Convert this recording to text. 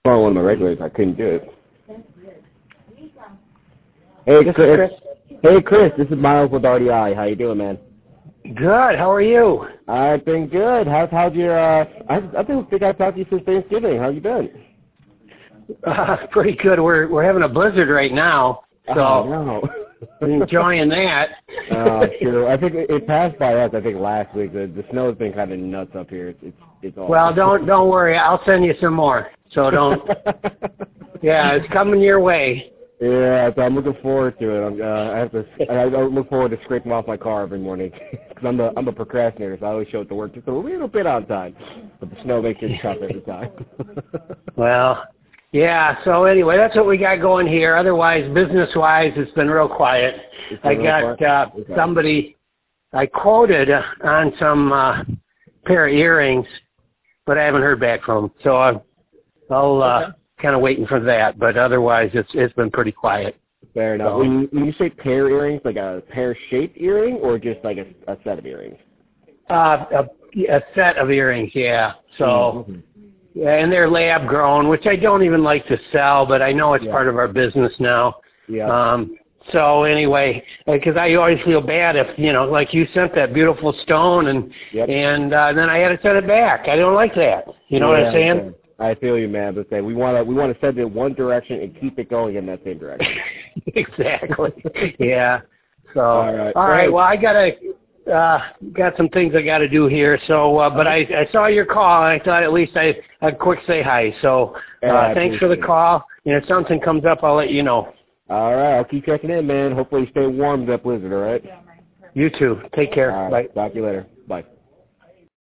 on one of my regulars. I couldn't do it. Hey, Chris. Hey, Chris. This is Miles with RDI. How you doing, man? Good. How are you? I've been good. How's your? I don't think I've talked to you since Thanksgiving. How you been? Pretty good. We're having a blizzard right now, so enjoying that. Sure. I think it passed by us. I think last week. The snow has been kind of nuts up here. It's awful. Well, don't worry. I'll send you some more. So don't. Yeah, it's coming your way. Yeah, so I'm looking forward to it. I look forward to scraping off my car every morning because I'm a procrastinator, so I always show up to work just a little bit on time. But the snow makes it tough every time. Well, yeah. So anyway, that's what we got going here. Otherwise, business-wise, it's been real quiet. I got somebody I quoted on some pair of earrings, but I haven't heard back from them. So I'll kind of waiting for that, but otherwise it's been pretty quiet. Fair enough. When you say pair earrings, like a pear-shaped earring, or just like a set of earrings? A set of earrings, yeah. So, yeah, and they're lab grown, which I don't even like to sell, but I know it's part of our business now. Yeah. So anyway, because I always feel bad if, like you sent that beautiful stone and then I had to send it back. I don't like that. You know what I'm saying? Okay. I feel you, man. But we want to send it one direction and keep it going in that same direction. Exactly. Yeah. So all right. Right. Well, I got some things I got to do here. So, but I saw your call and I thought at least I'd quick say hi. So thanks for the call. If something comes up, I'll let you know. All right. I'll keep checking in, man. Hopefully you stay warm in that blizzard. All right. You too. Take care. All right. Bye. Talk to you later. Bye.